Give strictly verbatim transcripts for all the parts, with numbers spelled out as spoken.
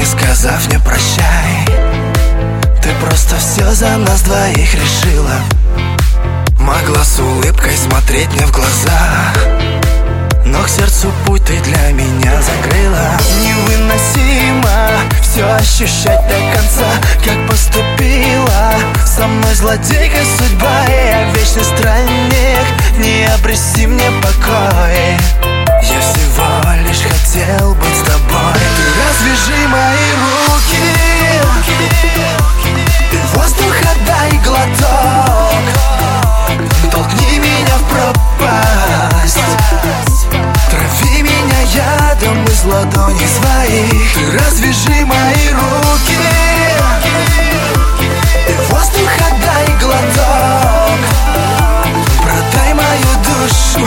сказав мне прощай, ты просто все за нас двоих решила. Могла с улыбкой смотреть мне в глаза, но к сердцу путь ты для меня закрыла. Невыносимо все ощущать до конца, как поступила со мной злодейка судьба. Я вечный странник, не обреси мне покой. Я всего лишь хотел быть с тобой. Ты развяжи мои руки, ты воздуха дай глоток, толкни меня в пропасть, трави меня ядом из ладоней своих. Ты развяжи мои руки, ты воздуха дай глоток, продай мою душу.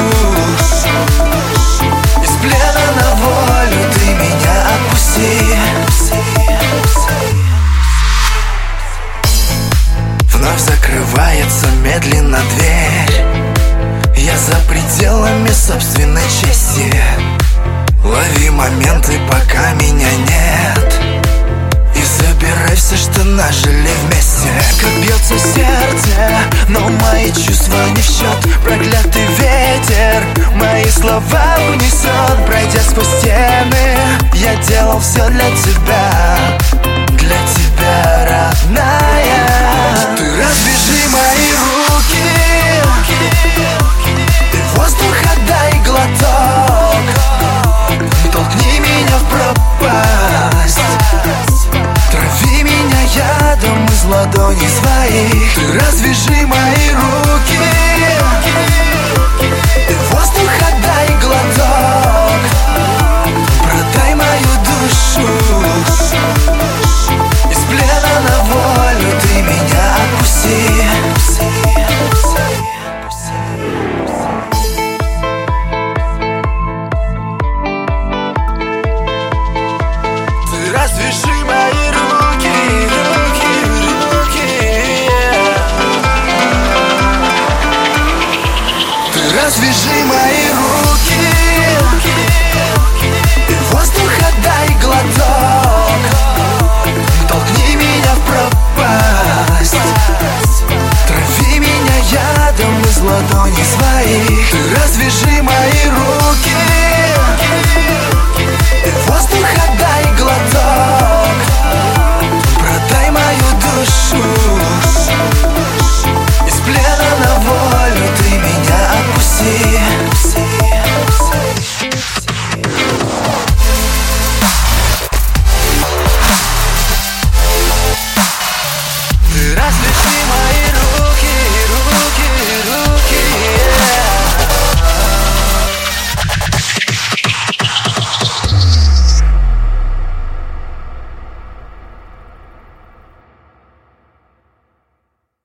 Из плена на волю ты меня отпусти. Вновь закрывается медленно дверь, я за пределами собственной чести. Лови моменты, пока меня нет, и забирай все, что нажили вместе. Как бьется сердце, но мои чувства не в счет. Проклятый ветер мои слова унесет, пройдя сквозь стены. Я делал все для тебя,